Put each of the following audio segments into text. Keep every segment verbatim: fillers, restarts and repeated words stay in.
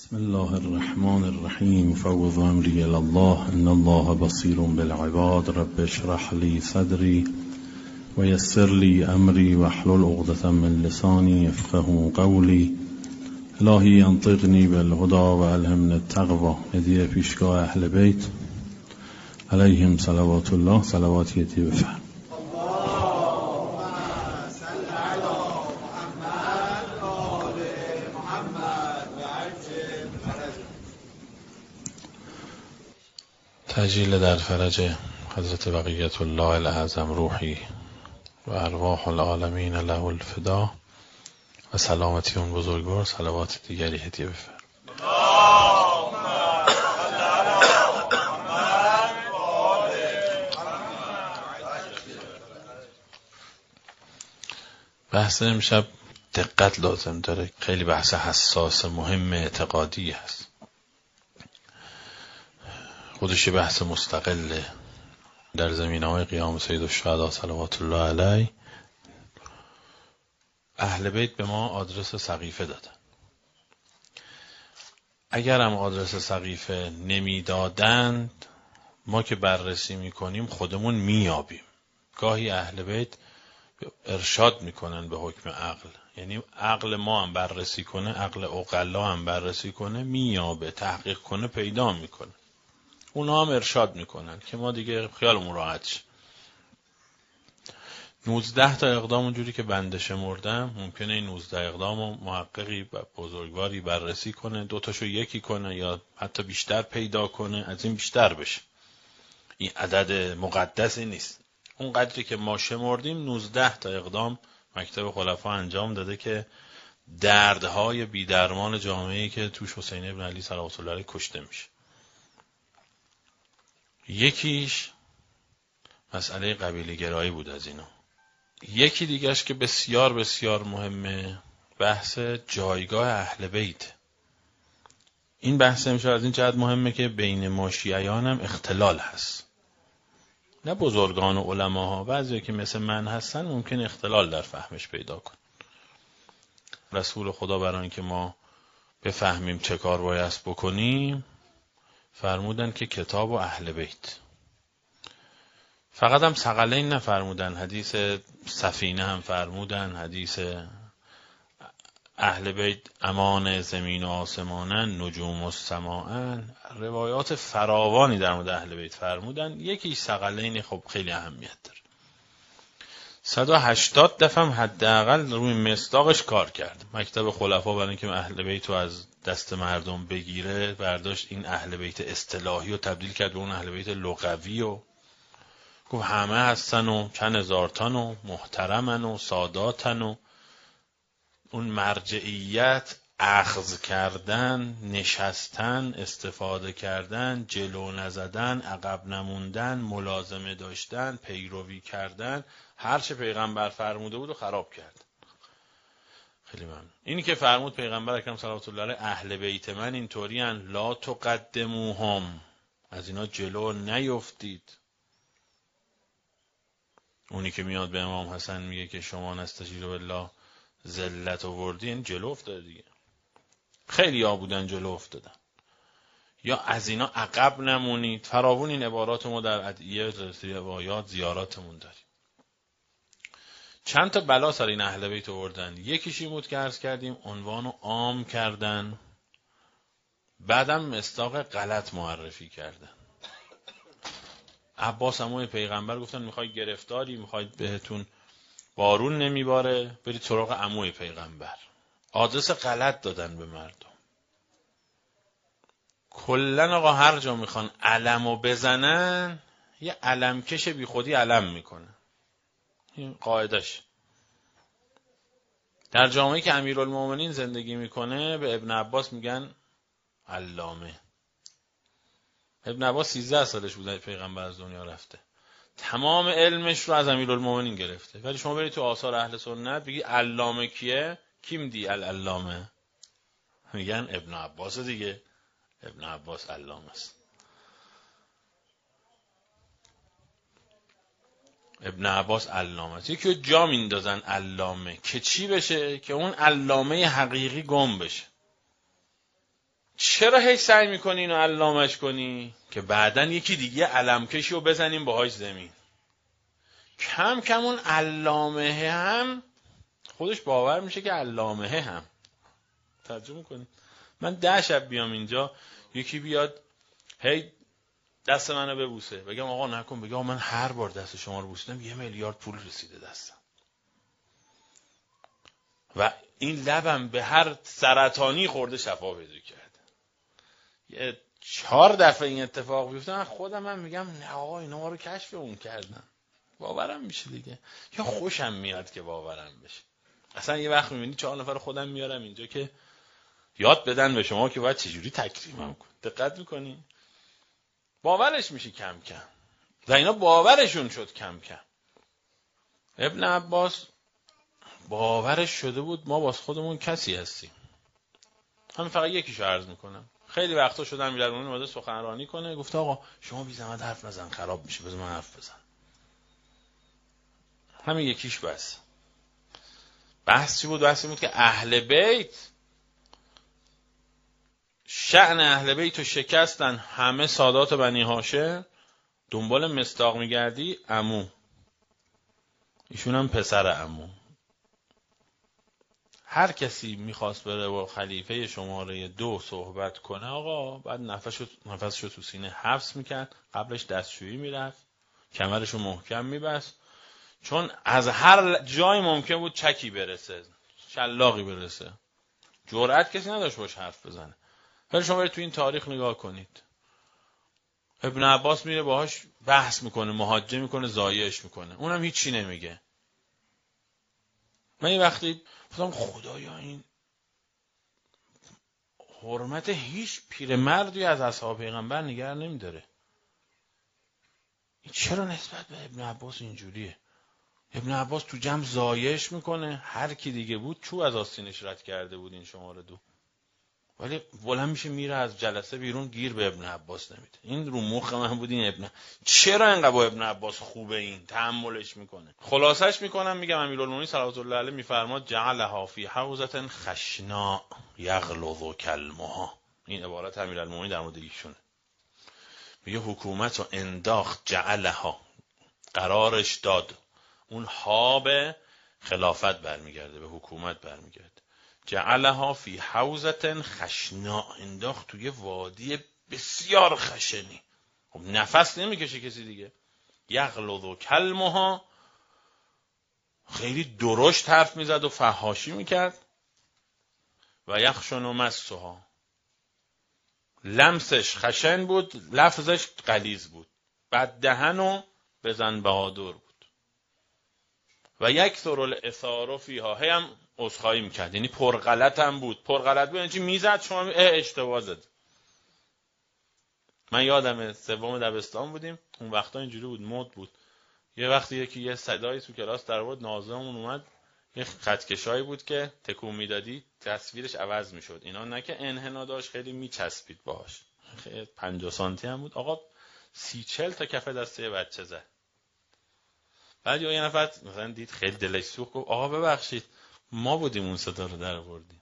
بسم الله الرحمن الرحیم. فوض امری الی الله ان الله بصیر بالعباد. رب اشرح لی صدری و یسر لی امری واحلل عقدة من لسانی یفقهوا قولی. الهی انطقنی بالهدی و الهمنی التقوی. هدیه پیشگاه اهل بیت علیهم صلوات الله. صلواتی یتی بفرم. تجلیل در فرج حضرت بقیت الله الاعظم روحی و ارواح العالمین له الفدا و سلامتی اون بزرگوار. صلوات دیگری هدیه بفرم. بحث امشب دقت لازم داره. خیلی بحث حساس مهم اعتقادی هست. خودش بحث مستقله. در زمینه‌های قیام سید الشهدا صلوات الله علیه اهل بیت به ما آدرس سقیفه دادن. اگر هم آدرس سقیفه نمیدادند ما که بررسی میکنیم خودمون میابیم. گاهی اهل بیت ارشاد میکنن به حکم عقل، یعنی عقل ما هم بررسی کنه، عقل عقلا هم بررسی کنه، میابه، تحقیق کنه، پیدا میکنه. اونا هم ارشاد میکنن که ما دیگه خیالمون راحت شه. نوزده تا اقدام اونجوری که بنده شمردم، ممکنه این نوزده اقدام رو محققی بزرگواری بررسی کنه، دوتاشو یکی کنه یا حتی بیشتر پیدا کنه، از این بیشتر بشه. این عدد مقدسی نیست. اون قدری که ما شمردیم نوزده تا اقدام مکتب خلفا انجام داده که دردهای بی‌درمان جامعه‌ای که توش حسین ابن علی صلوات الله علیه کشته میشه. یکیش مسئله قبیله گرایی بود از اینا. یکی دیگهش که بسیار بسیار مهمه بحث جایگاه اهل بیت. این بحث امشب از این جهت مهمه که بین ما شیعیان هم اختلال هست. نه بزرگان و علماها، بعضی که مثل من هستن ممکن اختلال در فهمش پیدا کن. رسول خدا برای اینکه ما بفهمیم چه کار بایست بکنیم فرمودن که کتاب و اهل بیت. فقط هم ثقلین نفرمودن، حدیث سفینه هم فرمودن، حدیث اهل بیت امان زمین و آسمانن، نجوم و سماعن، روایات فراوانی در مورد اهل بیت فرمودن. یکی ثقلین خب خیلی اهمیت داره. صد و هشتاد دفعه هم حداقل روی مصداقش کار کرد. مکتب خلفا برای اینکه اهل بیت رو از دست مردم بگیره برداشت این اهل بیت اصطلاحی رو تبدیل کرد به اون اهل بیت لغوی و گفت همه هستن و چند هزار تن و محترمن و ساداتن و اون مرجعیت، اخذ کردن، نشستن، استفاده کردن، جلو نزدن، عقب نموندن، ملازمه داشتن، پیروی کردن، هر چه پیغمبر فرموده بود و خراب کرد. خیلی ممنون. اینی که فرمود پیغمبر اکرم صلوات الله علیه اهل بیت من اینطوری ان لا تقدموهم، از اینا جلو نیفتید. اونی که میاد به امام حسن میگه که شما نستجیروا بالله ذلت آوردین، جلو افتاده دیگه. خیلی ها بودن جلو افتادن. یا از اینا عقب نمونید. فراوون این عبارات ما در ادعیه روایات زیاراتمون داریم. چند تا بلا سر این اهل بیت آوردن. یکیش این بود که عرض کردیم عنوانو عام کردن، بعدم مصداق غلط معرفی کردن. عباس عموی پیغمبر گفتن میخوای گرفتاری، میخوای بهتون بارون نمیباره، برید سراغ عموی پیغمبر. آدرس غلط دادن به مردم. کلن آقا هر جا میخوان علمو بزنن یه علمکش بی خودی علم میکنن. این قاعدش. در جامعه‌ای که امیرالمومنین زندگی میکنه به ابن عباس میگن علامه. ابن عباس سیزده سالش بوده پیغمبر از دنیا رفته. تمام علمش رو از امیرالمومنین گرفته. ولی شما برید تو آثار اهل سنت بگی علامه کیه؟ کیم دی العلامه؟ میگن ابن عباس دیگه. ابن عباس علامه است. ابن عباس علامه است. یکی رو جا میندازن علامه که چی بشه؟ که اون علامه حقیقی گم بشه. چرا هی سعی میکنی اینو علامش کنی؟ که بعدن یکی دیگه علمکشی رو بزنیم باهاش زمین. کم کم اون علامه هم خودش باور میشه که علامه هم. ترجمه کنی. من ده شب بیام اینجا یکی بیاد هی دست منو ببوسه، بگم آقا نکن، بگم من هر بار دست شما رو بوسیدم یه میلیارد پول رسیده دستم و این لبم به هر سرطانی خورده شفا پیدا کرده. یه چهار دفعه این اتفاق بیفته من خودم هم میگم نه آقا اینا ما رو کشف اون کردن. باورم میشه دیگه، یا خوشم میاد که باورم بشه. اصلا یه وقت میبینی چهار نفر خودم میارم اینجا که یاد بدن به شما که باید چجوری تکریمم کن. دقت میکنی؟ باورش میشه کم کم و اینا باورشون شد کم کم. ابن عباس باورش شده بود ما باز خودمون کسی هستیم. همین فقط یکیشو عرض میکنم. خیلی وقتا شدم میرون اومده سخنرانی کنه، گفته آقا شما بی زحمت حرف نزن خراب میشه، بذار من حرف بزنم. همین یکیش بس. بحث چی بود؟ بحثی بود که اهل بیت، شأن اهل بیت رو شکستن همه سادات بنی هاشم. دنبال مصداق میگردی؟ عمو، ایشون هم پسر عمو. هر کسی میخواست بره با خلیفه شماره دو صحبت کنه آقا بعد نفسشو نفسشو تو سینه حبس میکرد، قبلش دستشویی میرفت، کمرشو محکم میبست، چون از هر جای ممکن بود چکی برسه، شلاقی برسه، جرأت کسی نداشت باش حرف بزنه. ولی شما برید تو این تاریخ نگاه کنید، ابن عباس میره باهاش بحث میکنه، محاجه میکنه، زایش میکنه، اونم هیچی نمیگه. من یه وقتی گفتم خدایا این حرمت هیچ پیرمردی از اصحاب پیغمبر نگه نمیداره، این چرا نسبت به ابن عباس اینجوریه؟ ابن عباس تو جمع زایش میکنه، هر کی دیگه بود چوب از آستینش رد کرده بود این شماره دو، ولی بلند میشه میره از جلسه بیرون، گیر به ابن عباس نمیده. این رو مخ من بود این ابن چرا اینقدر با ابن عباس خوبه، این تحملش میکنه. خلاصش میکنم میگم امیرالمومنین صلوات الله علیه میفرماد جعلها فی حوزه خشنا یغلظ کلمها. این عبارت امیرالمومنین در مورد ایشونه. میگه حکومت رو انداخت، جعلها قرارش داد، اون ها به خلافت برمیگرده، به حکومت برمیگرده. جعلها فی حوزه خشنا، انداخت توی وادی بسیار خشنی. خب نفس نمیکشه کسی دیگه. یغلظ کلمها، خیلی درشت حرف میزد و فحاشی میکرد. و یخشن مسها، لمسش خشن بود، لفظش غلیظ بود. بد دهن و بزن بهادر بود. و یکثر الاثار فیها، هم عذرخواهی میکرد، یعنی پرغلط هم بود. پرغلط بود یعنی میزد شما اشتباه زد. من یادمه سوم دبستان بودیم، اون وقتا اینجوری بود، مد بود. یه وقتی یکی یه صدایی تو کلاس در آورد، ناظرمون اومد، یه خطکشایی بود که تکون میدادی تصویرش عوض میشد. اینا نه که انحنا داشت، خیلی میچسبید باهاش، خیلی پنجاه سانتی هم بود. آقا سی چل تا کف دسته بچه زد. بعد یه نفر مثلا دید خیلی دلش سوخت، گفت آقا ببخشید ما بودیم اون صدا رو در آوردیم.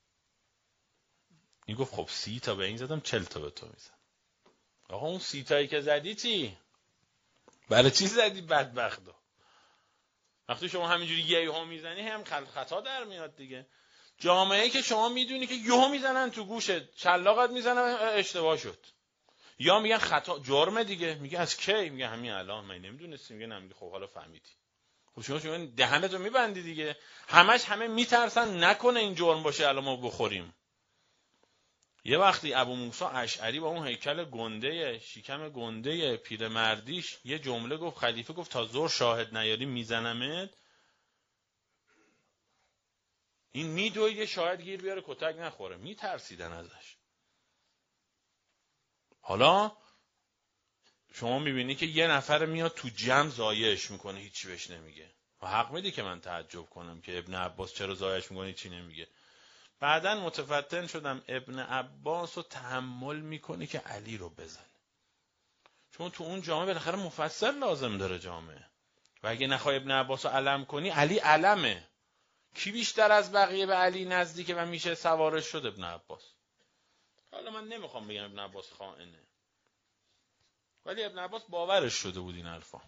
این گفت خب سی تا به این زدم، چل تا به تو میزن. آقا اون سی تایی که زدی چی؟ برای چی زدی بدبختو؟ وقتی شما همینجوری یه ها میزنی هم خطا در میاد دیگه. جامعه‌ای که شما میدونی که یهو میزنن تو گوشت، شلاقت میزنن اشتباه شد، یا میگن خطا جرمه دیگه، میگه از کی؟ میگه همین الان، من نمیدونستم. میگه نه، میگه خب حالا فهمیدی. خب شما شما دهنتو میبندی دیگه. همش همه میترسن نکنه این جرم باشه الان ما بخوریم. یه وقتی ابو موسی اشعری با اون هیکل گنده شکم گنده پیرمردیش یه جمله گفت، خلیفه گفت تا زور شاهد نیاری میزنمت. این میدوید یه شاهد گیر بیاره کتک نخوره، میترسیدن ازش. حالا شما میبینی که یه نفر میاد تو جمع زایش میکنه، هیچی بهش نمیگه. و حق میدی که من تعجب کنم که ابن عباس چرا زایش میکنه هیچی نمیگه. بعدن متفتن شدم ابن عباس رو تحمل میکنه که علی رو بزنه، چون تو اون جامعه بالاخره مفسر لازم داره جامعه، و اگه نخوای ابن عباس رو علم کنی، علی علمه. کی بیشتر از بقیه به علی نزدیکه و میشه سوارش شد؟ ابن عباس. حالا حالا من نمیخوام بگم ابن عباس خائنه، ولی ابن عباس باورش شده بود این حرفا.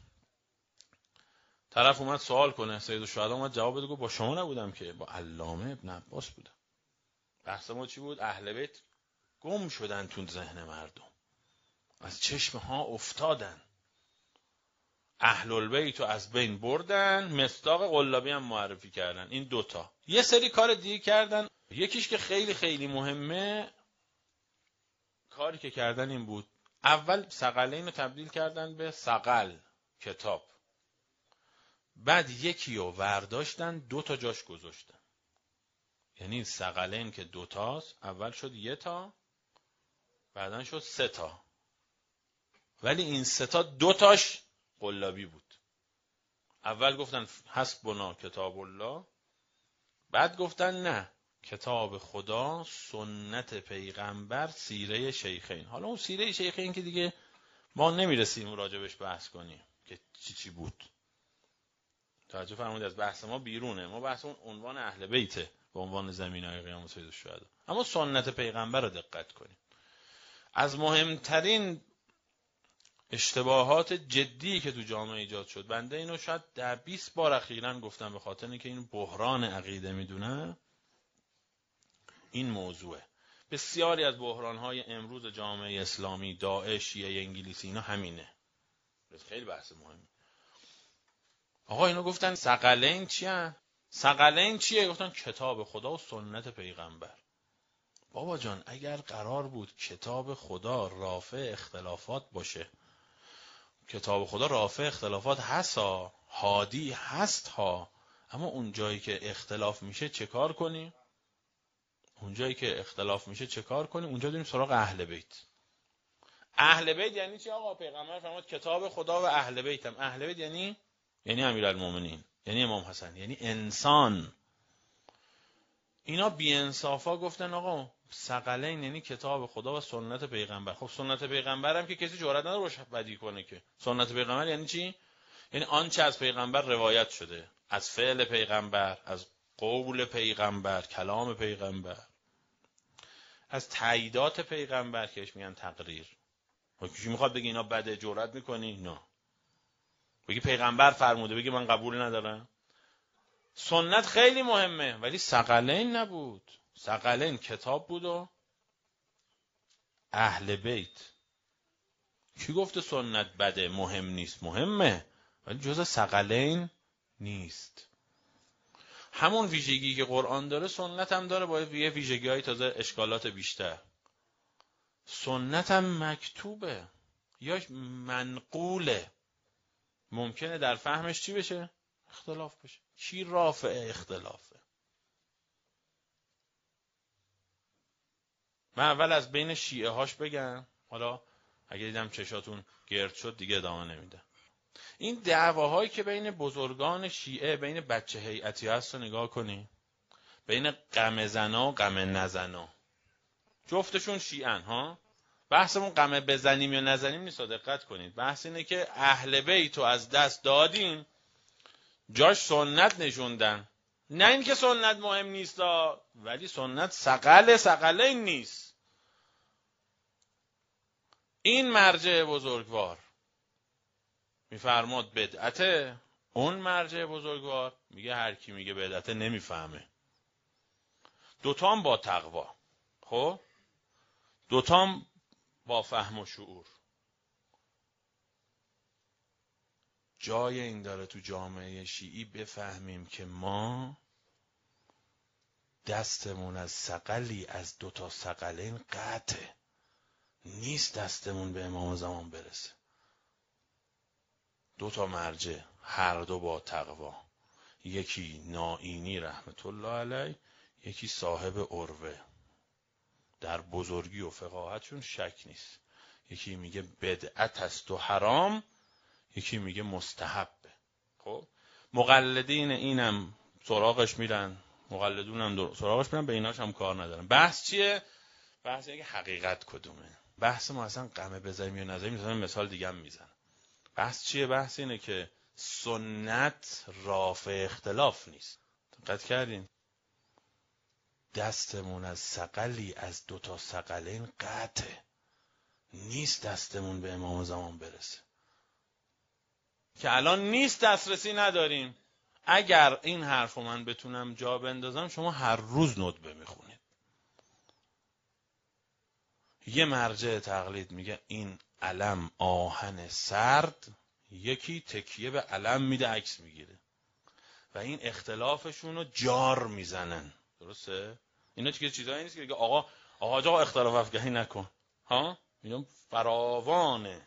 طرف اومد سوال کنه، سید الشهدا اومد جواب بده، گفت با شما نبودم که، با علامه ابن عباس بودم. بحث ما چی بود؟ اهل بیت گم شدن تو ذهن مردم، از چشم ها افتادن، اهل البیت رو از بین بردن، مصداق قلابی هم معرفی کردن. این دوتا. یه سری کار دیگه کردن، یکیش که خیلی خیلی مهمه، کاری که کردن این بود، اول ثقلین رو تبدیل کردن به ثقل کتاب، بعد یکی رو ورداشتن دو تا جاش گذاشتن. یعنی ثقلین که دو تاست، اول شد یه تا، بعدن شد سه تا، ولی این سه تا دو تاش قلابی بود. اول گفتن حسبنا کتاب الله، بعد گفتن نه، کتاب خدا، سنت پیغمبر، سیره شیخین. حالا اون سیره شیخین که دیگه ما نمیرسیم راجبش بحث کنیم که چی چی بود. توجه فرمودید، از بحث ما بیرونه، ما بحث اون عنوان اهل بیته به عنوان زمینه‌های قیام سید الشهدا. اما سنت پیغمبر رو دقت کنیم. از مهمترین اشتباهات جدی که تو جامعه ایجاد شد، بنده اینو شاید در بیست بار اخیراً گفتم به خاطر اینکه این بحران عقیده میدونه، این موضوعه. بسیاری از بحران‌های امروز جامعه اسلامی، داعش، شیعه انگلیسی، اینا همینه. خیلی بحث مهمه. آقا اینو گفتن ثقلین چیه؟ ثقلین چیه؟ گفتن کتاب خدا و سنت پیغمبر. بابا جان اگر قرار بود کتاب خدا رافع اختلافات باشه، کتاب خدا رافع اختلافات هست ها، هادی هست ها، اما اون جایی که اختلاف میشه چه کار کنیم؟ اون جایی که اختلاف میشه چه کار کنیم؟ اونجا داریم سراغ اهل بیت. اهل بیت یعنی چی آقا؟ پیغمبر فرمود کتاب خدا و اهل بیت. هم اهل بیت یعنی یعنی امیرالمومنین، یعنی امام حسن، یعنی انسان. اینا بی انصافا گفتن آقا ثقلین یعنی کتاب خدا و سنت پیغمبر. خب سنت پیغمبر هم که کسی جرئت نداره باشه بدی کنه که. سنت پیغمبر یعنی چی؟ یعنی آنچه از پیغمبر روایت شده، از فعل پیغمبر، از قول پیغمبر، کلام پیغمبر، از تاییدات پیغمبر که اش میگن تقریر. کی میخواد بگه اینا بده جرئت میکنی؟ نه. بگی پیغمبر فرموده، بگی من قبول ندارم. سنت خیلی مهمه، ولی ثقلین نبود. ثقلین کتاب بود و اهل بیت. کی گفته سنت بده مهم نیست؟ مهمه، ولی جز ثقلین نیست. همون ویژگی که قرآن داره سنت هم داره، با یه ویژگی های تازه، اشکالات بیشتر. سنت هم مکتوبه یا منقوله، ممکنه در فهمش چی بشه؟ اختلاف بشه. چی رافع اختلافه؟ من اول از بین شیعه هاش بگم، حالا اگه دیدم چشاتون گرد شد دیگه ادامه نمیدم. این دعواهایی که بین بزرگان شیعه، بین بچه هیئتی هست رو نگاه کنی، بین غم زنا و غم نزنا، جفتشون شیعن ها. بحثمون غم بزنیم یا نزنیم نیست، دقت کنید. بحث اینه که اهل بیت رو از دست دادیم، جاش سنت نشوندن. نه اینکه سنت مهم نیست، ولی سنت ثقل ثقلین نیست. این مرجع بزرگوار میفرماد بدعته، اون مرجع بزرگوار میگه هر کی میگه بدعته نمیفهمه. دوتام با تقوا، خب دوتام با فهم و شعور. جای این داره تو جامعه شیعی بفهمیم که ما دستمون از ثقلی، از دوتا ثقلین قطعه نیست دستمون به امام زمان برسه. دوتا مرجع، هر دو با تقوا، یکی نائینی رحمت الله علیه، یکی صاحب عروه، در بزرگی و فقاهتشون شک نیست. یکی میگه بدعت است و حرام، یکی میگه مستحبه. خب مقلدین اینم سراغش میرن، مقلدون هم سراغش میرن، به ایناش هم کار ندارن. بحث چیه؟ بحث اینه که حقیقت کدومه. بحث ما اصلا غمه بزنیم یا نزنیم، مثلا مثال دیگه هم میزنم. بحث چیه؟ بحث اینه که سنت رافع اختلاف نیست. دقت کردین؟ دستمون از ثقلی از دوتا ثقلین قطعه، نیست دستمون به امام زمان برسه، که الان نیست، دسترسی نداریم. اگر این حرف رو من بتونم جا بندازم، شما هر روز ندبه میخونید. یه مرجع تقلید میگه این علم آهن سرد، یکی تکیه به علم میده عکس میگیره و این اختلافشون رو جار میزنن. درسته؟ اینا چیزی چیزایی نیست که آقا آقا آقا اختلاف افگهی نکن ها، اینا فراوانه.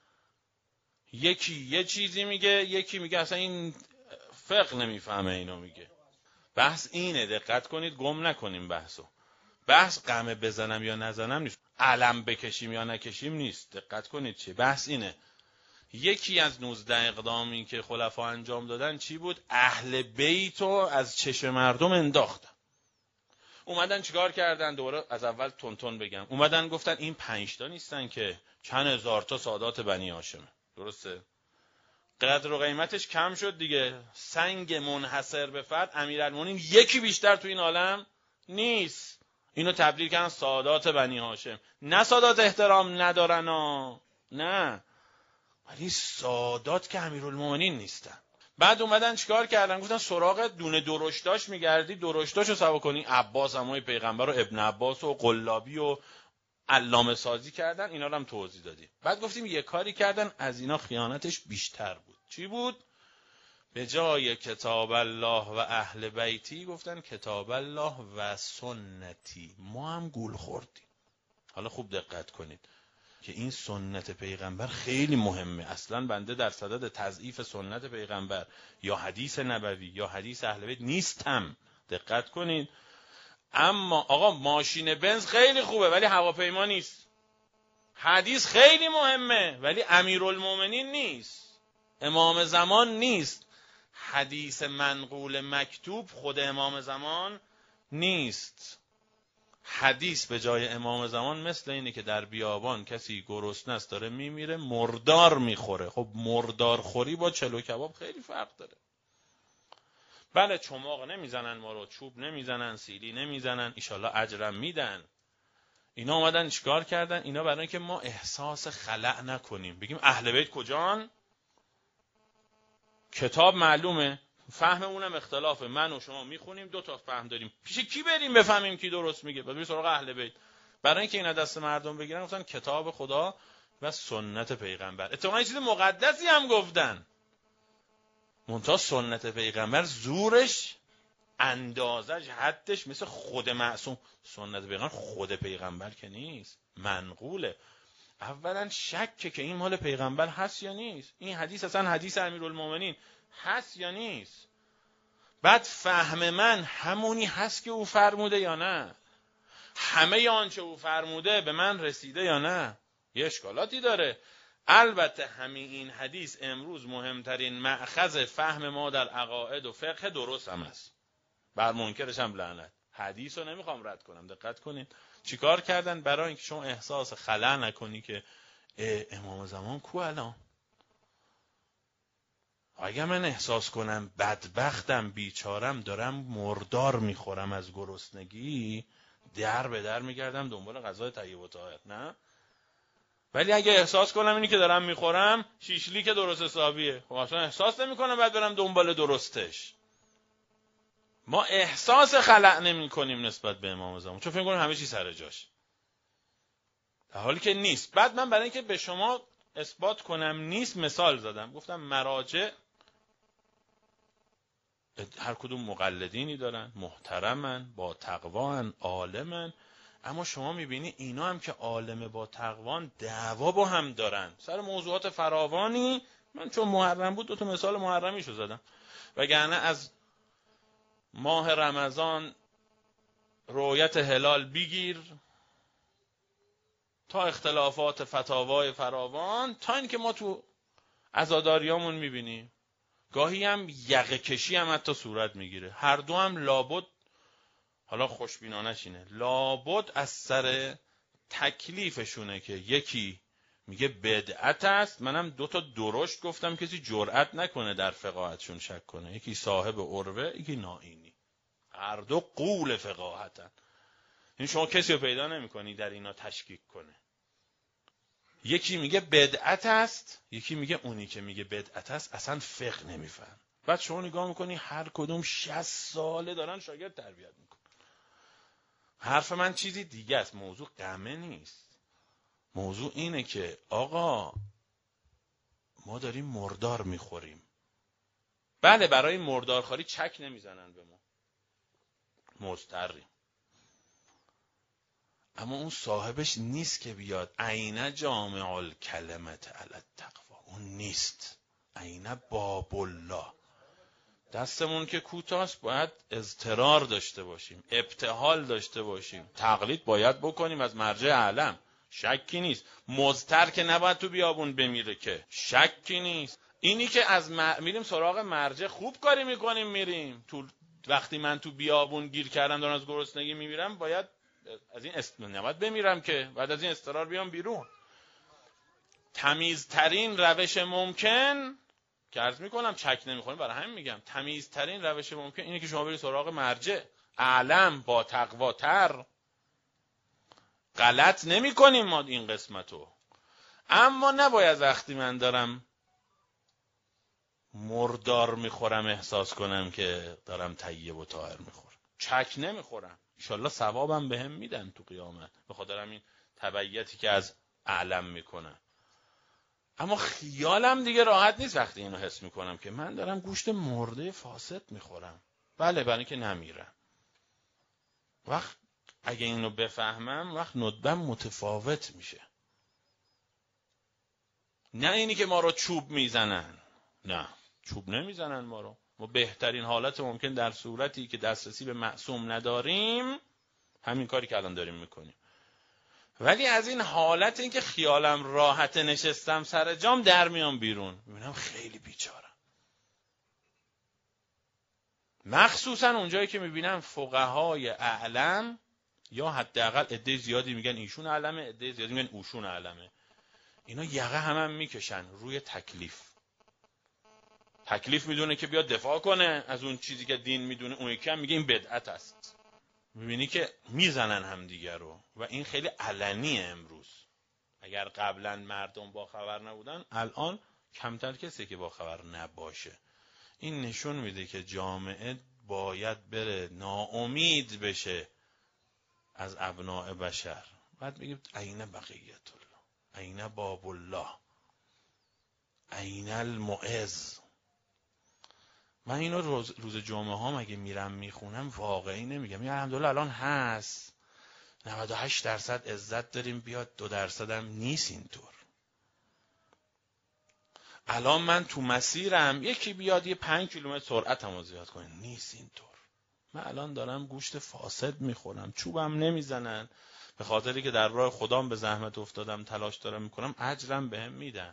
یکی یه چیزی میگه، یکی میگه اصلا این فقه نمیفهمه اینو میگه. بحث اینه، دقت کنید گم نکنیم بحثو. بحث قمه بزنم یا نزنم نیست، علم بکشیم یا نکشیم نیست. دقت کنید چیه بحث اینه. یکی از نوزده اقدامی که خلفا انجام دادن چی بود؟ اهل بیتو از چشم مردم انداختن. اومدن چیکار کردن؟ دوباره از اول تون تون بگم. اومدن گفتن این پنج تا نیستن که چند هزار تا سادات بنی هاشمه. درسته؟ قدر و قیمتش کم شد دیگه. سنگ منحصر به فرد امیرالمومنین یکی بیشتر تو این عالم نیست. اینو تبدیل کردن سادات بنی هاشم. نه سادات احترام ندارن ها، نه، ولی سادات که امیرالمومنین نیستن. بعد اومدن چیکار کردن؟ گفتن سراغ دونه درشتاش میگردی، درشتاشو سوا کنی. عباس عموی پیغمبر و ابن عباس و قلابی و علامه سازی کردن. اینا رو هم توضیح دادیم. بعد گفتیم یه کاری کردن از اینا خیانتش بیشتر بود. چی بود؟ به جای کتاب الله و اهل بیتی گفتن کتاب الله و سنتی. ما هم گول خوردیم. حالا خوب دقت کنید که این سنت پیغمبر خیلی مهمه. اصلا بنده در صدد تضعیف سنت پیغمبر یا حدیث نبوی یا حدیث اهل بیت نیستم. دقت کنید. اما آقا ماشین بنز خیلی خوبه ولی هواپیما نیست. حدیث خیلی مهمه ولی امیرالمومنین نیست، امام زمان نیست. حدیث منقول مکتوب خود امام زمان نیست. حدیث به جای امام زمان مثل اینه که در بیابان کسی گرسنه است داره میمیره، مردار میخوره. خب مردار خوری با چلو کباب خیلی فرق داره. بله چماق نمیزنن ما رو، چوب نمیزنن، سیلی نمیزنن، ایشالله اجرم میدن. اینا اومدن چیکار کردن؟ اینا برای اینکه ما احساس خلأ نکنیم بگیم اهل بیت کجان؟ کتاب معلومه، فهممونم اختلافه، من و شما میخونیم دو تا فهم داریم، پیش کی بریم بفهمیم کی درست میگه؟ بعد بریم سراغ اهل بیت. برای اینکه اینا دست مردم بگیرن گفتن کتاب خدا و سنت پیغمبر. اتفاقا چیز مقدسی هم گفتن. منتها سنت پیغمبر زورش، اندازش، حدش مثل خود معصوم. سنت پیغمبر خود پیغمبر که نیست، منقوله. اولا شکه که این مال پیغمبر هست یا نیست، این حدیث اصلا حدیث امیرالمومنین هست یا نیست. بعد فهم من همونی هست که او فرموده یا نه، همه آنچه او فرموده به من رسیده یا نه. یه اشکالاتی داره. البته همین این حدیث امروز مهمترین مأخذ فهم ما در عقاید و فقه درست هم است. بر منکرش هم لعنت. حدیث رو نمیخوام رد کنم. دقت کنین چیکار کردن برای اینکه شما احساس خلأ نکنی که امام زمان کو الان. اگه من احساس کنم بدبختم بیچارم دارم مردار میخورم از گرسنگی، در به در میگردم دنبال غذای طیب و طاهر، نه؟ ولی اگه احساس کنم اینی که دارم میخورم شیشلی که درست حسابیه، خب اصلا احساس نمیکنم بعد برم دنبال درستش. ما احساس خلأ نمی کنیم نسبت به امام زمان چون فکر کنیم همه چی سر جاش، در حالی که نیست. بعد من برای اینکه به شما اثبات کنم نیست مثال زدم، گفتم مراجع هر کدوم مقلدینی دارن، محترمن، با تقوان، عالمن، اما شما میبینی اینا هم که عالم با تقوان دعوا با هم دارن سر موضوعات فراوانی. من چون محرم بود دو تا مثال محرمیشو زدم، وگرنه از ماه رمضان رؤیت هلال بگیر تا اختلافات فتاوای فراوان تا اینکه ما تو عزاداریامون میبینیم گاهی هم یقه کشی هم حتی صورت میگیره. هر دو هم لابد، حالا خوشبینانش اینه، لابد از سر تکلیفشونه که یکی میگه بدعت است. منم دو تا درشت گفتم کسی جرأت نکنه در فقاهتشون شک کنه، یکی صاحب عروه یکی نائینی. هر دو غول فقاهتن. این شما کسی رو پیدا نمی‌کنی در اینا تشکیک کنه. یکی میگه بدعت است، یکی میگه اونی که میگه بدعت است اصلا فقه نمیفهم. بعد شما نگاه میکنی هر کدوم شصت ساله دارن شاگرد تربیت میکنن. حرف من چیزی دیگه است، موضوع قمه نیست. موضوع اینه که آقا ما داریم مردار میخوریم. بله برای مردارخواری چک نمیزنن به ما، مضطریم، اما اون صاحبش نیست که بیاد عین جامع الکلمت علی التقوا، اون نیست. عین باب الله. دستمون که کوتاست باید اضطرار داشته باشیم، ابتهال داشته باشیم، تقلید باید بکنیم از مرجع اعلم، شکی نیست. مضطر که نباید تو بیابون بمیره که، شکی نیست. اینی که از م... میریم سراغ مرجع خوب کاری میکنیم، میریم تو. وقتی من تو بیابون گیر کردم دارم از گرسنگی میمیرم، باید از این است... نباید بمیرم که، بعد از این اضطرار بیام بیرون. تمیزترین روش ممکن که عرض میکنم چک نمیخوریم، برای همین میگم تمیزترین روش ممکن اینه که شما برید سراغ مرجع اعلم با تقواتر. غلط نمی کنیم ما این قسمتو، اما نباید وقتی من دارم مردار میخورم احساس کنم که دارم طیب و طاهر میخورم. چک نمیخورم، انشالله ثوابم بهم میدن تو قیامت به خاطر این تبعیتی که از اعلم میکنم. اما خیالم دیگه راحت نیست وقتی اینو حس میکنم که من دارم گوشت مرده فاسد میخورم. بله برای که نمیرم. وقت اگه اینو بفهمم وقت ندبم متفاوت میشه. نه اینی که ما رو چوب میزنن، نه چوب نمیزنن ما رو. ما بهترین حالت ممکن در صورتی که دسترسی به معصوم نداریم همین کاری که الان داریم میکنیم. ولی از این حالت این که خیالم راحت نشستم سر جام در میام بیرون میبینم خیلی بیچارم. مخصوصا اونجایی که میبینم فقهای اعلم یا حداقل عده زیادی میگن ایشون اعلمه، عده زیادی میگن اوشون اعلمه، اینا یقه هم, هم میکشن روی تکلیف. تکلیف میدونه که بیاد دفاع کنه از اون چیزی که دین میدونه، اون یکی هم میگه این بدعت است. میبینی که میزنن هم دیگر رو و این خیلی علنیه امروز. اگر قبلا مردم با خبر نبودن الان کمتر کسی که با خبر نباشه. این نشون میده که جامعه باید بره ناامید بشه از ابناء بشر. بعد بگیم عین بقیت الله، عین باب الله، عین المعز. من اینو روز, روز جمعه ها مگه میرم میخونم واقعی نمیگم، این الحمدلله الان هست، نود و هشت درصد عزت داریم بیاد، دو درصد هم نیست اینطور. الان من تو مسیرم یکی بیاد یه پنج کیلومتر سرعتمو زیاد کنه، نیست اینطور. من الان دارم گوشت فاسد میخورم، چوبم نمیزنن، به خاطری که در راه خدام به زحمت افتادم تلاش دارم میکنم، اجرم بهم میدن،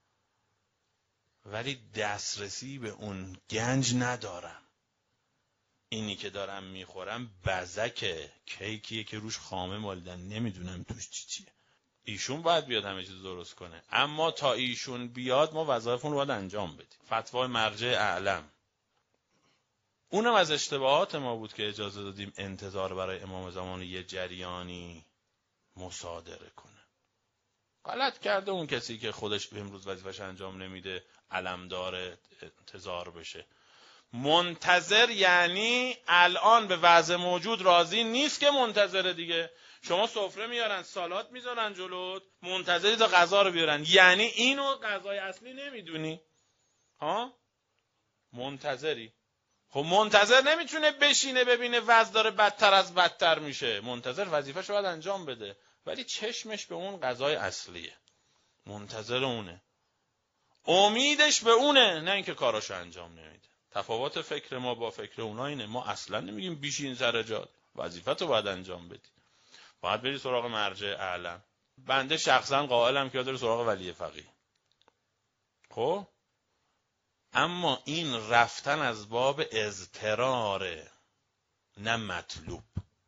ولی دسترسی به اون گنج ندارم. اینی که دارم میخورم بزکه، کیکیه که روش خامه مالیدن، نمیدونم توش چی چیه. ایشون باید بیاد همه چیز درست کنه، اما تا ایشون بیاد ما وظایفمون رو باید انجام بدیم. فتوای مرجع اعلم اونم از اشتباهات ما بود که اجازه دادیم انتظار برای امام زمان یه جریانی مصادره کنه. غلط کرده اون کسی که خودش امروز وظیفه‌اش انجام نمیده علمدار انتظار بشه. منتظر یعنی الان به وضع موجود راضی نیست که منتظره دیگه. شما سفره میارن، سالاد میذارن جلوت، منتظری تا غذا رو بیارن، یعنی اینو غذای اصلی نمیدونی ها؟ منتظری. خب منتظر نمیتونه بشینه ببینه وضع داره بدتر از بدتر میشه. منتظر وظیفه‌ش رو باید انجام بده، ولی چشمش به اون غذای اصلیه، منتظر اونه، امیدش به اونه، نه اینکه کاراشو انجام نمیده. تفاوت فکر ما با فکر اونا اینه. ما اصلا نمیگیم بیشین سر جات، وظیفه‌تو باید انجام بدی، باید بری سراغ مرجع اعلم. بنده شخصا قائلم که داره سراغ ولی فقیه. خب اما این رفتن از باب اضطراره، نه مطلوب.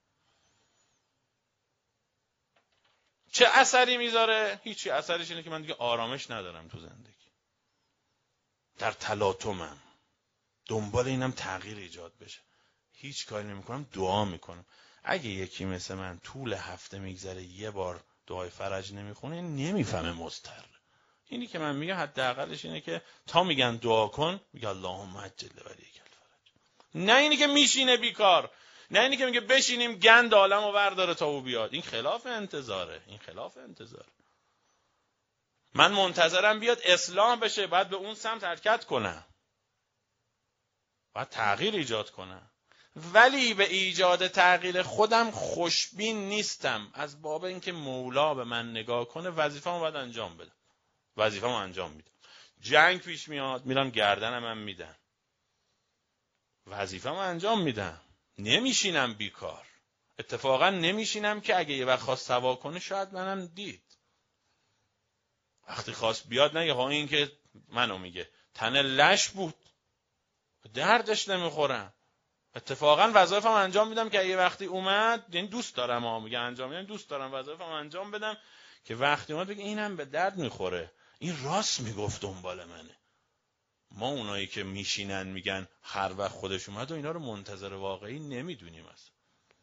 چه اثری میذاره؟ هیچی. اثرش اینه که من دیگه آرامش ندارم تو زندگی، در تلاطمم، دنبال اینم تغییر ایجاد بشه. هیچ کاری نمیکنم، دعا میکنم. اگه یکی مثل من طول هفته میگذره یه بار دعای فرج نمیخونه، نمیفهمه مضطر. اینی که من میگم حداقلش اینه که تا میگن دعا کن، میگه اللهم عجل ولیک الفرج. نه اینی که میشینه بیکار، نه اینی که میگه بشینیم گند عالمو برداره تا او بیاد. این خلاف انتظاره، این خلاف انتظار. من منتظرم بیاد اصلاح بشه، بعد به اون سمت حرکت کنم، بعد تغییر ایجاد کنم. ولی به ایجاد تغییر خودم خوشبین نیستم، از باب اینکه مولا به من نگاه کنه وظیفه‌مو باید انجام بدم. وظیفه‌مو انجام میدم. جنگ پیش میاد، میرم گردنم هم میدم. وظیفه‌مو انجام میدم. نمیشینم بیکار. اتفاقا نمیشینم که اگه یه وقت خواست سوا کنه شاید منم دید. وقتی خواست بیاد نگه ها این که منو میگه تن لش بود، دردش نمیخورم. اتفاقا وظایفم انجام میدم که یه وقتی اومد، یعنی دوست دارم ها میگه انجام میدم، دوست دارم وظایفم انجام بدم که وقتی اومد بگه اینم به درد میخوره، این راست میگفت دنبال منه. ما اونایی که میشینن میگن هر وقت خودش اومد و اینا رو منتظر واقعی نمیدونیم اصلا.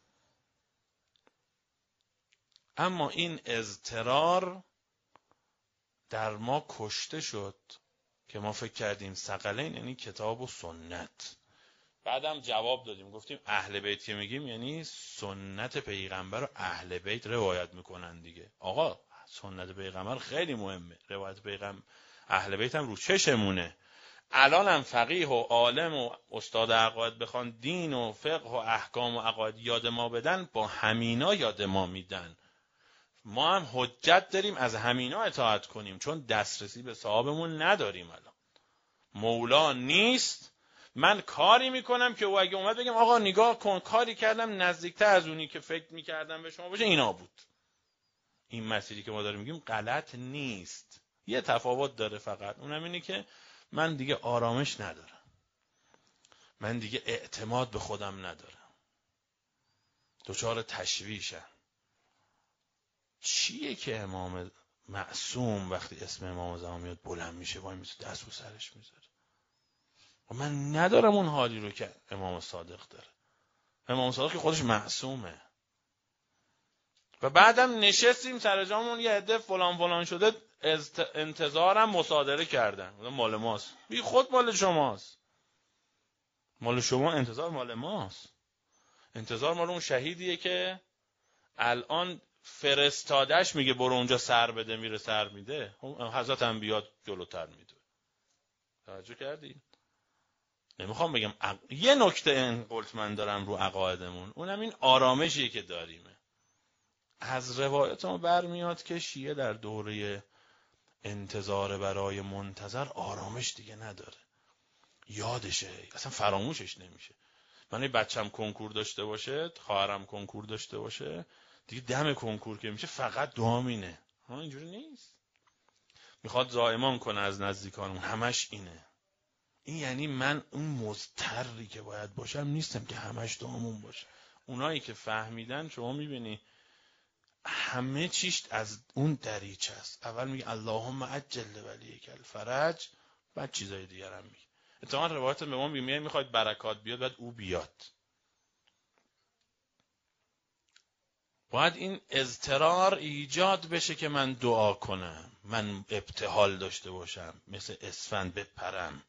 اما این اضطرار در ما کشته شد که ما فکر کردیم ثقلین یعنی کتاب و سنت. بعدم جواب دادیم گفتیم اهل بیت که میگیم یعنی سنت پیغمبر و اهل بیت روایت میکنن دیگه. آقا سنت پیغمبر خیلی مهمه، روایت پیغمبر اهل بیت هم رو چشمونه. الان هم فقیه و عالم و استاد عقاید بخوان دین و فقه و احکام و عقاید یاد ما بدن، با همینا یاد ما میدن. ما هم حجت داریم از همینا اطاعت کنیم، چون دسترسی به صاحبمون نداریم. الان مولا نیست، من کاری میکنم که او اگه اومد بگم آقا نگاه کن کاری کردم نزدیکتر از اونی که فکر میکردم به شما باشه، اینا بود. این مسیری که ما داریم میگیم غلط نیست، یه تفاوت داره فقط، اونم اینه که من دیگه آرامش ندارم، من دیگه اعتماد به خودم ندارم، دچار تشویشم. چیه که امام معصوم وقتی اسم امام زمان میاد بلند میشه وای میسه دست رو سرش میذاره؟ و من ندارم اون حالی رو که امام صادق داره. امام صادق که خودش معصومه. و بعدم نشستیم سر جامون یه عده فلان فلان شده انتظارم مصادره کردن، مال ماست. بی خود مال شماست، مال شما، انتظار مال ماست. انتظار مال اون شهیدیه که الان فرستادش میگه برو اونجا سر بده، میره سر میده. حضرت هم بیاد جلوتر میده. توجه کردی؟ نمیخوام بگم عق... یه نکته این قلت من دارم رو عقایدمون، اونم این آرامشیه که داریمه. از روایت ما برمیاد که شیعه در دوره انتظار برای منتظر آرامش دیگه نداره، یادشه، اصلا فراموشش نمیشه. من این بچم کنکور داشته باشه، خواهرم کنکور داشته باشه، دیگه دم کنکور که میشه فقط دعا مینه. ها اینجوری نیست. میخواد زایمان کنه از نزدیکانمون، همش اینه. این یعنی من اون مضطری که باید باشم نیستم که همش دعامون باشه. اونایی که فهمیدن شما میبینی همه چیش از اون دریچه است. اول میگه اللهم عجل ولیک الفرج، بعد چیزای دیگر هم میگه. اتفاقا روایت به ما میگه میخواید برکات بیاد بعد او بیاد. باید این اضطرار ایجاد بشه که من دعا کنم، من ابتهال داشته باشم، مثل اسفند بپرم.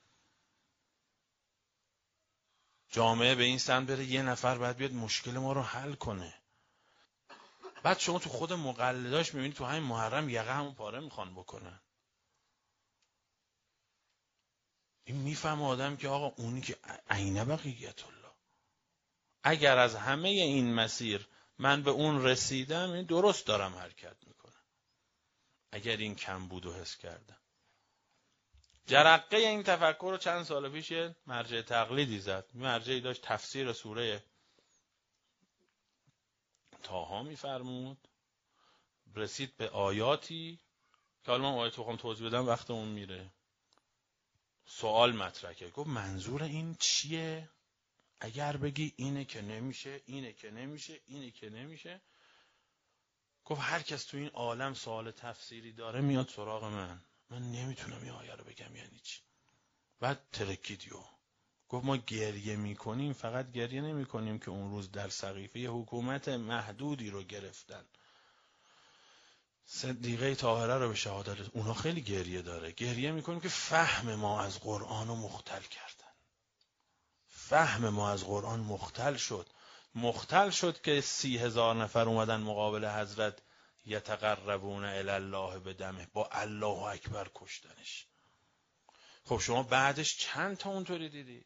جامعه به این سمت بره یه نفر باید بیاد مشکل ما رو حل کنه. بعد شما تو خود مقلداش میبینید تو همین محرم یقه همون پاره میخوان بکنن. این میفهم آدم که آقا اونی که عین بقیت الله، اگر از همه این مسیر من به اون رسیدم، این درست دارم حرکت میکنم. اگر این کم بود و حس کردم. جرقه این تفکر رو چند سال پیش مرجع تقلیدی زد. مرجعی داشت تفسیر سوره طه میفرمود، رسید به آیاتی که حالا من آیات رو خواهم توضیح بدم وقت اون میره. سوال مطرح کرد، گفت منظور این چیه؟ اگر بگی اینه که نمیشه، اینه که نمیشه، اینه که نمیشه. گفت هر کس تو این عالم سوال تفسیری داره میاد سراغ من، من نمیتونم این آیه رو بگم یعنی چی. بعد ترکیدیو گفت ما گریه میکنیم، فقط گریه نمیکنیم که اون روز در سقیفه یه حکومت محدودی رو گرفتن، صدیقه طاهره رو به شهادت، اونا خیلی گریه داره. گریه میکنیم که فهم ما از قرآن رو مختل کردن، فهم ما از قرآن مختل شد. مختل شد که سی هزار نفر اومدن مقابل حضرت یتقربون الی الله بدمه، با الله اکبر کشتنش. خب شما بعدش چند تا اونطوری دیدید؟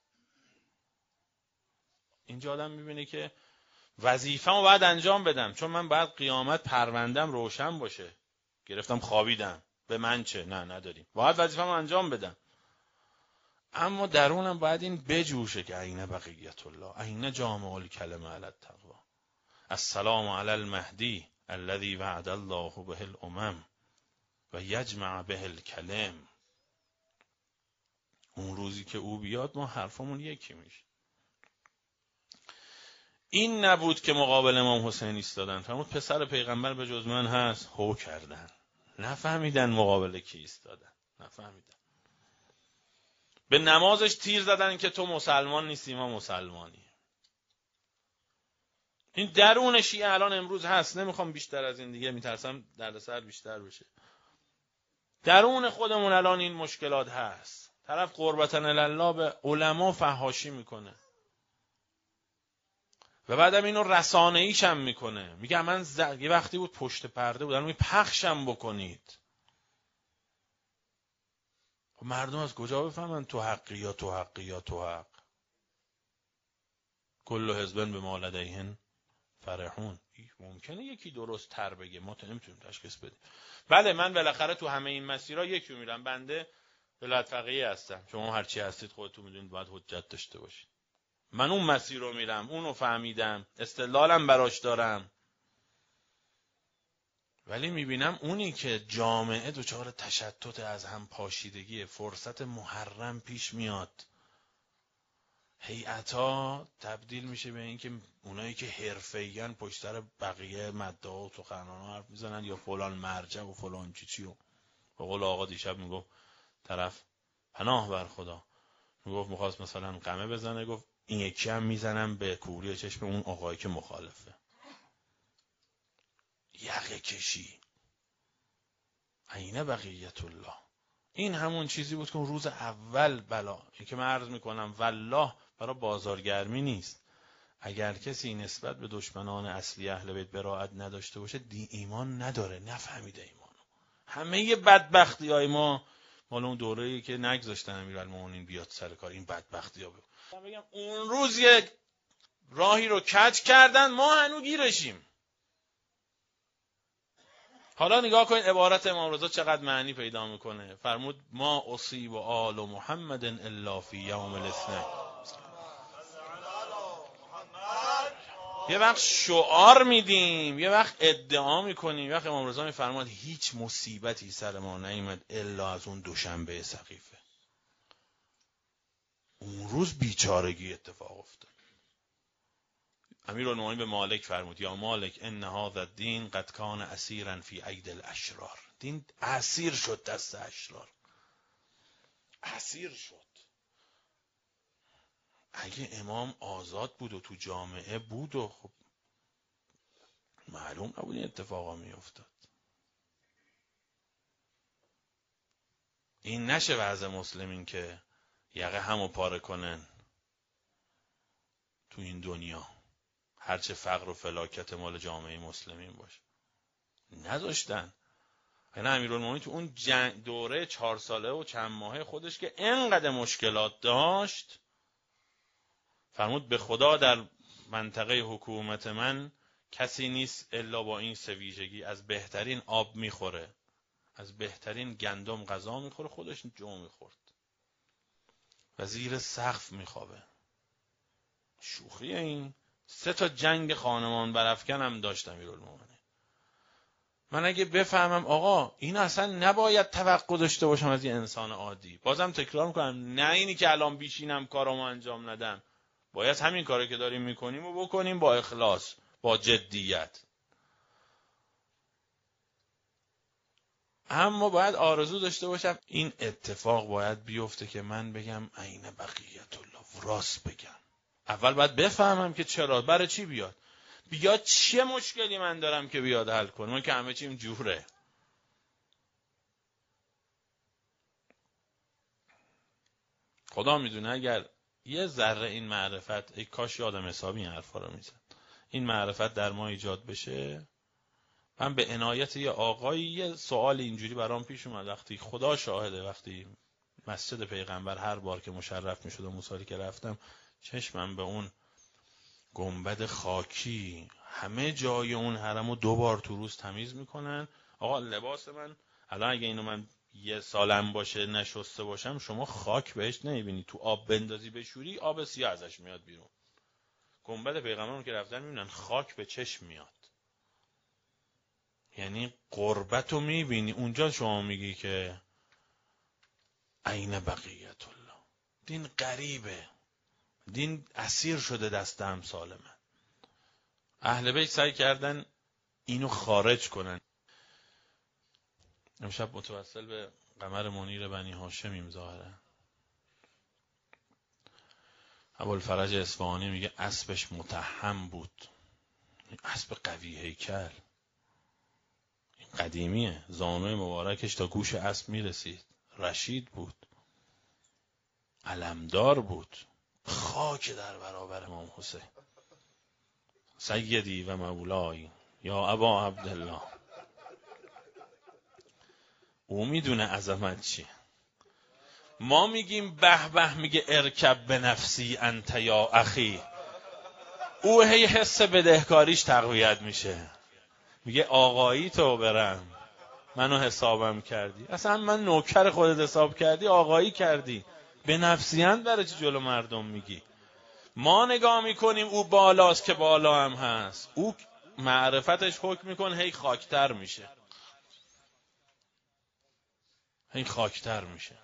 اینجا آدم میبینه که وظیفه‌مو باید انجام بدم، چون من باید قیامت پروندم روشن باشه. گرفتم خوابیدم، به من چه؟ نه نداریم، باید وظیفه‌مو انجام بدم. اما درونم باید این بجوشه که عین بقیت الله، عین جامع الکلمه علی التقوا، السلام علی المهدی الذی وعد الله به الامم و یجمع به الکلم. اون روزی که او بیاد ما حرفمون یکی میشه. این نبود که مقابل امام حسین ایستادن، فرمود پسر پیغمبر به جز من هست؟ هو کردن، نفهمیدن مقابل کی ایستادن، نفهمیدن. به نمازش تیر زدن که تو مسلمان نیستی، ما مسلمانی. این درون شیعه الان امروز هست. نمیخوام بیشتر از این دیگه، میترسم دردسر بیشتر بشه. درون خودمون الان این مشکلات هست. طرف قربتن الله به علما فحاشی میکنه و بعدم اینو رسانه‌ایش هم میکنه. میگه من ز... یه وقتی بود پشت پرده بود، الان می پخشم بکنید. خب مردم از کجا بفهمن تو حقی یا تو حقی یا تو حق؟ کل حزبن به ما لدیهن فرحون. ممکنه یکی درست تر بگه، ما تو نمیتونیم تشخیص بدیم. بله من بالاخره تو همه این مسیرها یکی میرم، بنده ولایت فقیه هستم، شما هر چی هستید خودتون میدونید، باید حجت داشته باشید. من اون مسیر رو میرم، اونو فهمیدم، استدلالم براش دارم. ولی میبینم اونی که جامعه دچار تشتت از هم پاشیدگی، فرصت محرم پیش میاد، هیئتا تبدیل میشه به این که اونایی که حرفه‌این پشت سر بقیه مدعا و سخنران حرف میزنن، یا فلان مرجع و فلان چی چی. و به قول آقا دیشب میگفت طرف پناه بر خدا، میگفت میخواست مثلا قمه بزنه، گفت این یکی هم میزنم به کوری چشم اون آقایی که مخالفه. یقه کشی، عین بقیت الله. این همون چیزی بود که اون روز اول بلا، این که من عرض میکنم والله برای بازارگرمی نیست. اگر کسی نسبت به دشمنان اصلی اهل بیت براءت نداشته باشه، دی ایمان نداره، نفهمیده ایمانو. همه ی بدبختی های ما مال اون دوره‌ای که نگذاشتن امیرالمومنین بیاد سر کار، این بدبختی ها بود. من بگم اون روز یک راهی رو کج کردن، ما هنوز گیرشیم. حالا نگاه کنید عبارت امام رضا چقدر معنی پیدا میکنه. فرمود ما اصیب آل محمد الا فی یوم الاثنین. یه وقت شعار میدیم، یه وقت ادعا میکنیم. یه وقت امام رضا میفرماد هیچ مصیبتی سر ما نیامد الا از اون دوشنبه سقیفه. اون روز بیچارگی اتفاق افتاد. امیرالمومنین به مالک فرمود یا مالک ان هذا الدین قد کان اسیرا فی اید الاشرار. دین اسیر شد دست اشرار، اسیر شد. اگه امام آزاد بود و تو جامعه بود و خب معلوم نبود این اتفاقا می افتاد. این نشه وضع مسلمین که یقه همو پاره کنن تو این دنیا، هرچه فقر و فلاکت مال جامعه مسلمین باشه. نذاشتن. یعنی امیرالمومنین تو اون جنگ دوره چهار ساله و چند ماهه خودش که انقدر مشکلات داشت، فرمود به خدا در منطقه حکومت من کسی نیست الا با این سه ویژگی: از بهترین آب میخوره، از بهترین گندم غذا میخوره، خودش جو میخورد و زیر سقف میخوابه. شوخی این؟ سه تا جنگ خانمان برافکن هم داشت امیرالمومنین. من اگه بفهمم آقا این اصلا نباید توقع داشته باشم از یه انسان عادی، بازم تکرار میکنم، نه اینی که الان بیشینم کارامو انجام ندم، باید همین کاری که داریم میکنیم و بکنیم با اخلاص، با جدیت. اما باید آرزو داشته باشم این اتفاق باید بیفته که من بگم عین بقیت الله، راست بگم. اول باید بفهمم که چرا، برای چی بیاد بیاد چه مشکلی من دارم که بیاد حل کنم. من که همه چیم جوره. خدا میدونه اگر یه ذره این معرفت، ای کاش یادم حسابی این حرفا رو میزد، این معرفت در ما ایجاد بشه. من به عنایت یه آقایی یه سوال اینجوری برام پیش اومد، وقتی خدا شاهده، وقتی مسجد پیغمبر هر بار که مشرف میشد و موسالی که رفتم چشمم به اون گنبد خاکی، همه جای اون حرمو دو بار تو روز تمیز میکنن. آقا لباس من الان اگه اینو من یه سالم باشه نشسته باشم، شما خاک بهش نمیبینی، تو آب بندازی بشوری آب سیاه ازش میاد بیرون. گنبد پیغمبرمون که رفتن میبینن خاک به چشم میاد، یعنی قربت رو میبینی. اونجا شما میگی که عین بقیت الله. دین غریبه، دین اسیر شده دست امثال من. اهل بیت سعی کردن اینو خارج کنن. امشب متوسل به قمر منیر بنی هاشمیم ظاهرا. ابوالفرج اصفهانی میگه اسبش متهم بود، اسب قوی هیکل، قدیمیه، زانوی مبارکش تا گوش اسب میرسید، رشید بود، علمدار بود، خاک در برابر امام حسین. سیدی و مولای یا ابا عبدالله. او میدونه عظمت چیه. ما میگیم به به، میگه ارکب به نفسی انت یا اخی. او هی حس بدهکاریش تقویت میشه، میگه آقایی تو برم، منو حسابم کردی، اصلا من نوکر خودت حساب کردی، آقایی کردی، به نفسیان برای چی جلو مردم میگی؟ ما نگاه میکنیم او بالاست که بالا هم هست، او معرفتش حکم میکنه هی خاکتر میشه، هی خاکتر میشه.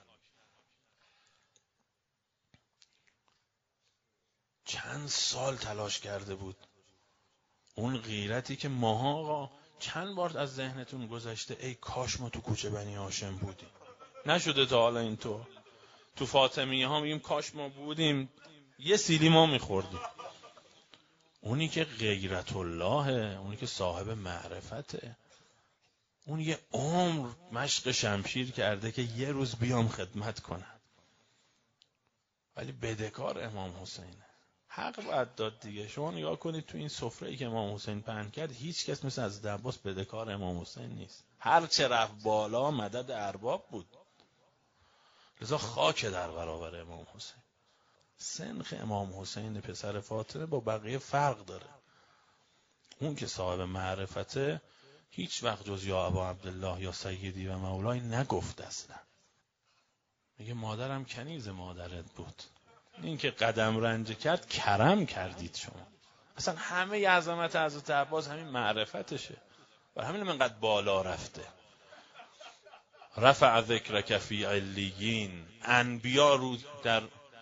چند سال تلاش کرده بود اون غیرتی که ماها چند بار از ذهنتون گذشته ای کاش ما تو کوچه بنی هاشم بودیم. نشده تا حالا اینطور؟ تو فاطمیه ها میگیم کاش ما بودیم یه سیلی ما میخوردیم. اونی که غیرت اللهه، اونی که صاحب معرفته، اون یه عمر مشق شمشیر کرده که یه روز بیام خدمت کنم. ولی بدهکار امام حسینه. حق باید داد دیگه. شما نگاه کنید تو این سفره‌ای که امام حسین پهن کرد، هیچ کس مثل حضرت عباس بدهکار امام حسین نیست. هر چه رفت بالا مدد ارباب بود. لذا خاک در برابر امام حسین. سنخ امام حسین پسر فاطمه با بقیه فرق داره. اون که صاحب معرفته هیچ وقت جز یا ابا عبدالله یا سیدی و مولای نگفت اصلا. میگه مادرم کنیز مادرت بود. این که قدم رنج کرد کرم کردید شما. اصلا همه ی عظمت حضرت عباس همین معرفتشه و همین من قد بالا رفته. رفع ذکرک فی علیین. انبیا رو در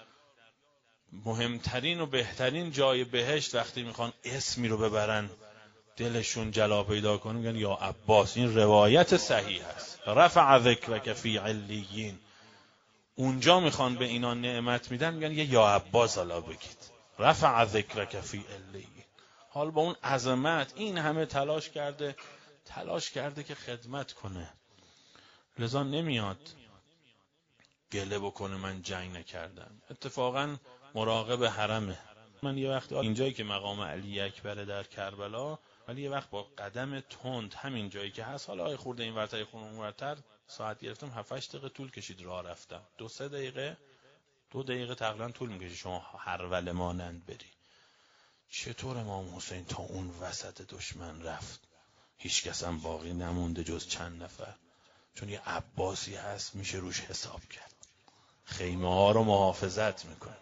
مهمترین و بهترین جای بهشت وقتی میخوان اسمی رو ببرن دلشون جلا پیدا کنه میگن یا عباس. این روایت صحیح است. رفع ذکرک فی علیین. اونجا میخوان به اینا نعمت میدن میگن یه یا عباس حالا بگید. رفع ذکرک فی علیین. حال با اون عظمت این همه تلاش کرده تلاش کرده که خدمت کنه. لذا نمیاد گله بکنه من جنگ نکردم. اتفاقا مراقب حرمه. من یه وقت اینجایی که مقام علی اکبر در کربلا، ولی یه وقت با قدم تند همین جایی که هست، حالا آی خورده این ورتر خون اون ورتر، ساعت گرفتم هفت هشت دقیقه طول کشید راه رفتم. دو سه دقیقه دو دقیقه تقریبا طول میکشه شما هرول مانند بری. چطور امام حسین تا اون وسط دشمن رفت؟ هیچ کس هم باقی نمونده جز چند نفر، چون یه عباسی هست میشه روش حساب کرد، خیمه ها رو محافظت میکنه.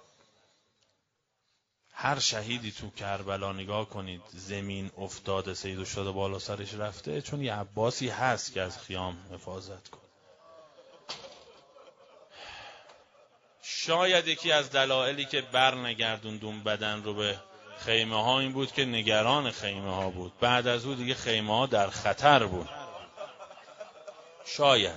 هر شهیدی تو کربلا نگاه کنید زمین افتاده سید افتاده بالا سرش رفته، چون یه عباسی هست که از خیام حفاظت کنه. شاید یکی از دلایلی که بر نگردوندون بدن رو به خیمه ها این بود که نگران خیمه ها بود. بعد از اون دیگه خیمه ها در خطر بود. شاید.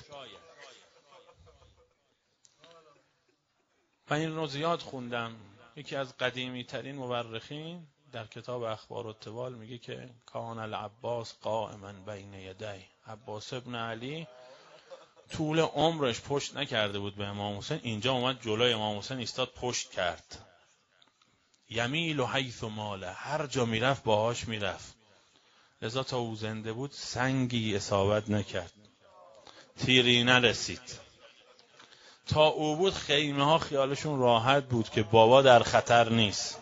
من این رو زیاد خوندم. یکی از قدیمی ترین مورخین در کتاب اخبار الطوال میگه که کان العباس قائما بین یدی. عباس ابن علی طول عمرش پشت نکرده بود به امام حسین، اینجا اومد جلوی امام حسین ایستاد پشت کرد. یمیل و حیث ماله، هر جا میرفت باهاش میرفت. لذا تا او زنده بود سنگی اصابت نکرد، تیری نرسید. تا او بود خیمه ها خیالشون راحت بود که بابا در خطر نیست.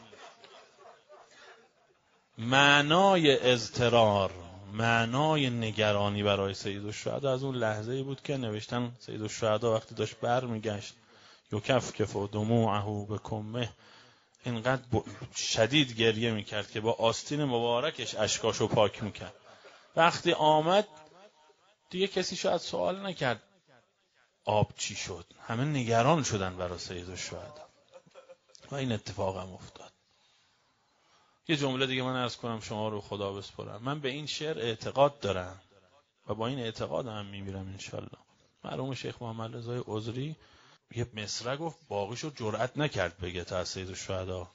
معنای اضطرار، معنای نگرانی برای سیدالشهدا از اون لحظه‌ای بود که نوشتن سیدالشهدا وقتی داشت بر میگشت یکفکف دموعه بکمه، اینقدر شدید گریه میکرد که با آستین مبارکش اشکاشو پاک میکرد. وقتی آمد دیگه کسی شاید سوال نکرد آب چی شد، همه نگران شدن برای سیدالشهدا و این اتفاق هم افتاد. یه جمله دیگه من عرض کنم شما رو خدا بسپرم. من به این شعر اعتقاد دارم و با این اعتقاد هم میمیرم انشالله. مرحوم شیخ محمد رضای عذری یه مصرع گفت باقیشو جرئت نکرد بگه تا سیدالشهدا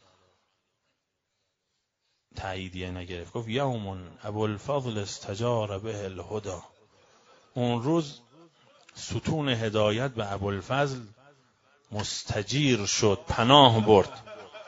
تاییدیه نگرفت. گفت یوم ابوالفضل استجار به الهدی، اون روز ستون هدایت به ابوالفضل مستجیر شد، پناه برد.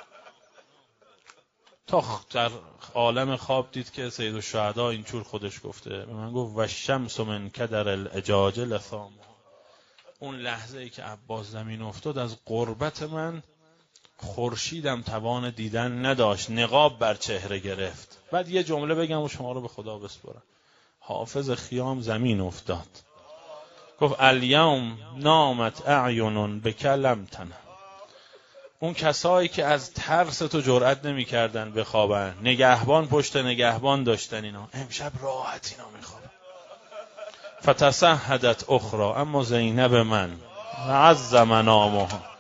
تا در عالم خواب دید که سیدالشهدا اینجور خودش گفته. به من گفت و الشمس من کدر الاجاج لثام، اون لحظه ای که عباس زمین افتاد از قربت من خورشیدم توان دیدن نداشت، نقاب بر چهره گرفت. بعد یه جمله بگم و شما رو به خدا بسپرم. حافظ خیام زمین افتاد، گفت الیوم نامت اعین بکلم تنه. اون کسایی که از ترس تو جرئت نمی کردن بخوابن، نگهبان پشت نگهبان داشتن، اینا امشب راحت اینا میخوابن. فتسهدت اخرى، اما زینب من عز منامها،